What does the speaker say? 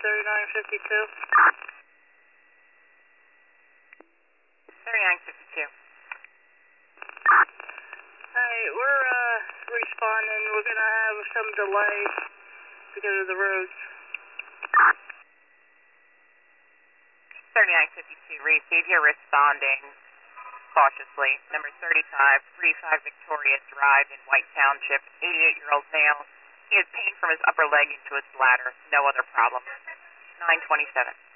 3952. 3952. Hey, we're responding. We're gonna have some delay because of the roads. 3952, receive, you're responding cautiously. Number 3535 Victoria Drive in White Township, 88-year-old male. He has pain from his upper leg into his bladder. No other problem. 927.